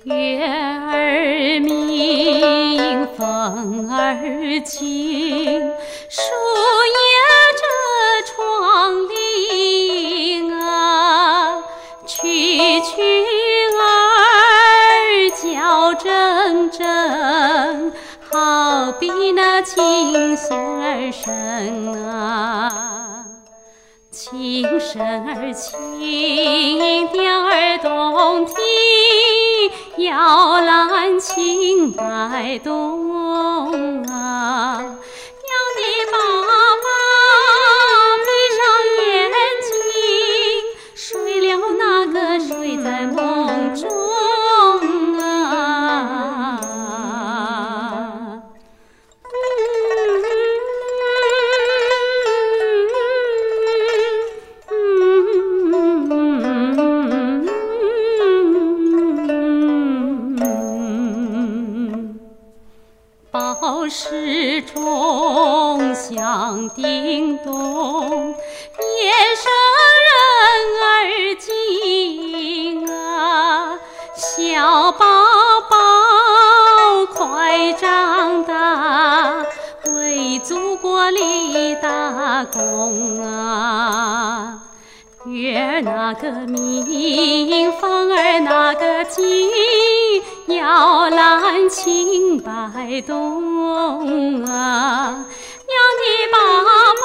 月儿明，风儿轻，树叶遮窗棂啊，蛐蛐儿叫铮铮，好比那琴弦儿声啊。琴声儿轻，调儿动听，摇篮轻摆动啊。要你爸爸闭上眼睛，睡了那个睡在梦中啊。报时钟响叮咚，夜深人儿静啊。小宝宝快长大，为祖国立大功啊。月儿那个明，风儿那个轻，摇篮轻摆动啊。要你把